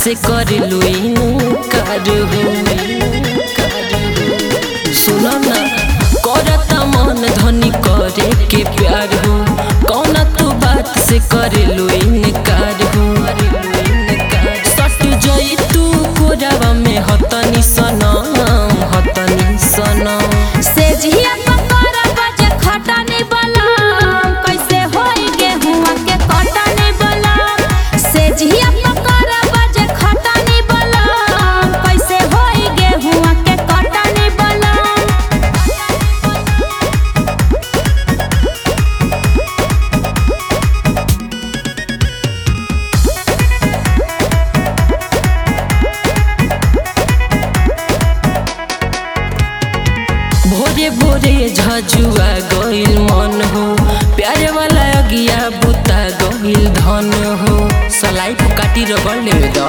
से कर लो इनकार हो। सुनो ना करता मन धनी करे के प्यार हो, कौना तू बात से कर लो इनकार हो। सट जई तू कोरावा में हतनी सनम, हतनी सनम से जिया पकर बजे खटनी बलम, कैसे होई गेहुआ के कटनी बलम। से जिया पकर बजे खटनी बलम, कैसे होई गेहुआ के कटनी बलम। भोरे भोरे झजुआ गइल मन हो, प्यारे वाला अगिया बुता गइल धन हो। सलाई काटी रगड़ लेवे द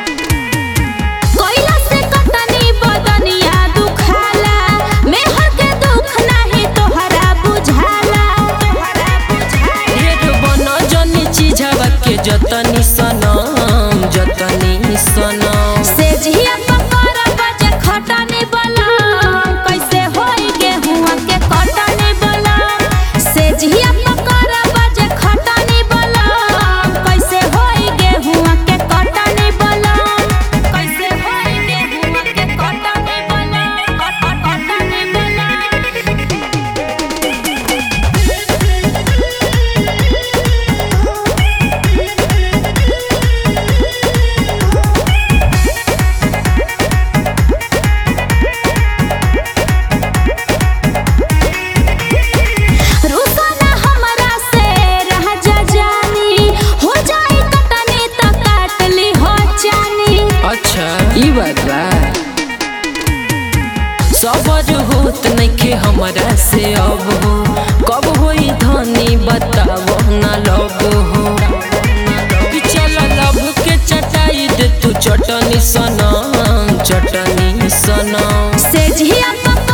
कोइला से कटनी बदनिया दुखाला, मेहर के दुख नाही तोहरा बुझाला, तोहरा बुझाला। ढेर बन जनी चीजवा के जतनी सनम, जतनी सनम से जिया पकर बजे खटनी बलम, कैसे होई गेहुआ के कटनी बलम। से जिया पकर बजे खटनी बलम, कैसे होई गेहुआ के कटनी बलम। कैसे होई गेहुआ के कटनी बलम, कटनी रुसना हमरा से रह जा जानी, हो जाई कटनी त काट ली हो जानी। अच्छा ई बात बा, सबर होत नइखे हमरा से अब हो। कब होई धनी बतावो ना लब हो। कि चल लब के चटाई दे तू चटनी सनम, चटनी सनम से जिया